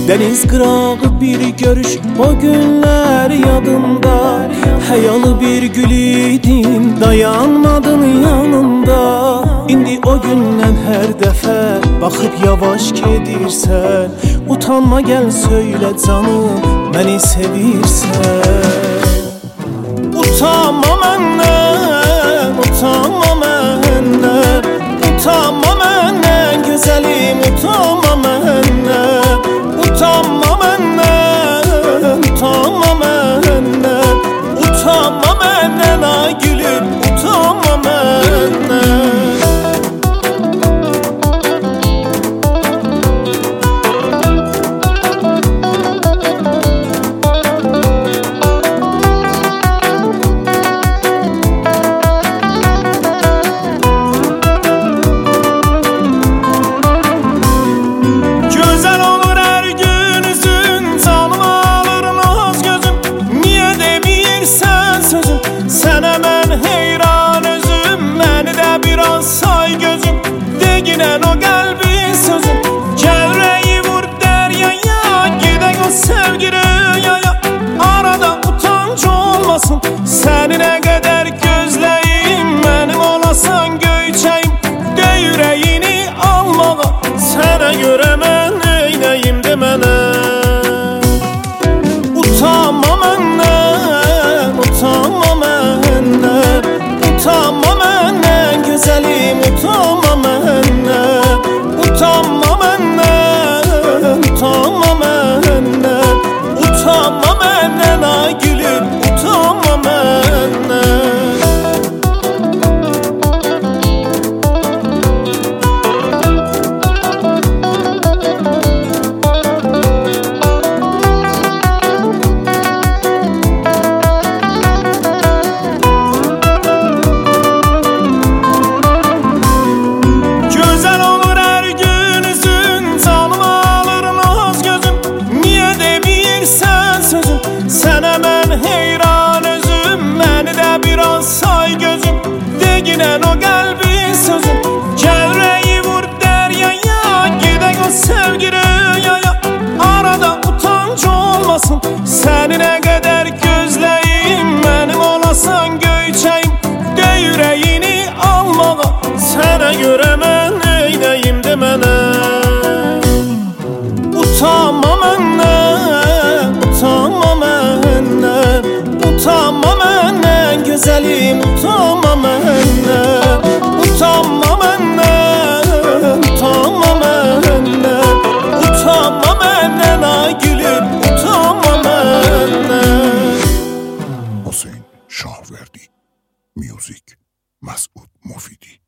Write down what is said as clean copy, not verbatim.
Deniz qırağı bir görüş, o günler yadımda. Həyalı bir gül idin, dayanmadın yanımda. İndi o gündən hər dəfə baxıb yavaş gedirsən. Utanma gəl söylə canım, məni sevirsən. Utanma məndən, utanma məndən, utanma məndən gözəlim, utanma məndən. Utanma məndən, utanma məndən, utanma məndən ay gülüm, utanma məndən. Say gözüm, deginen o kalbin sözüm. Çevreyi vur deryaya, gidek o sevgi rüyaya. Arada utanç olmasın, seni ne kadar gözleyim. Benim olasan göçeyim, de yüreğini almağa. Sana göre ben neyneyim demene. Utanma menden, utanma menden, utanma menden güzelim, utanma məndən, utanma məndən, utanma məndən, utanma məndən ay gülüm, utanma məndən. Sənə mən heyran özüm, məni də biraz say gözüm. Deginen o kalbin sözüm. Çevreyi vur deryaya, gidek o sevgi rüyaya. Arada utanç olmasın, seni ne kadar gözleyim. Benim olasan göçeyim, de yüreğini almağa. Sana göre ben neyneyim demene. Utanma məndən, utanma məndən, utanma məndən güzelim, utanma məndən. Utanma məndən, utanma məndən, utanma məndən ay gülüm, utanma məndən. Hüseyin Şahverdi, Music Mesut Mufidi.